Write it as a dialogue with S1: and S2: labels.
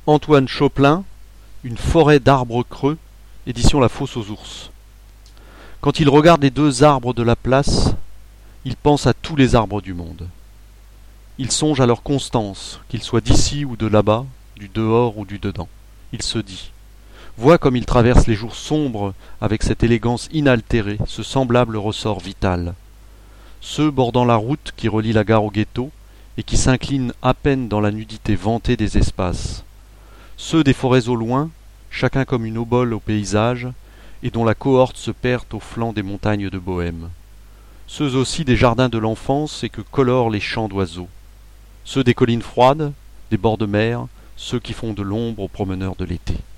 S1: Antoine Choplin, Une forêt d'arbres creux, édition La Fosse aux ours. Quand il regarde les deux arbres de la place, il pense à tous les arbres du monde. Il songe à leur constance, qu'ils soient d'ici ou de là-bas, du dehors ou du dedans. Il se dit: vois comme ils traversent les jours sombres avec cette élégance inaltérée, ce semblable ressort vital. Ceux bordant la route qui relie la gare au ghetto et qui s'inclinent à peine dans la nudité vantée des espaces. Ceux des forêts au loin, chacun comme une obole au paysage, et dont la cohorte se perd au flanc des montagnes de Bohême. Ceux aussi des jardins de l'enfance et que colorent les chants d'oiseaux. Ceux des collines froides, des bords de mer, ceux qui font de l'ombre aux promeneurs de l'été.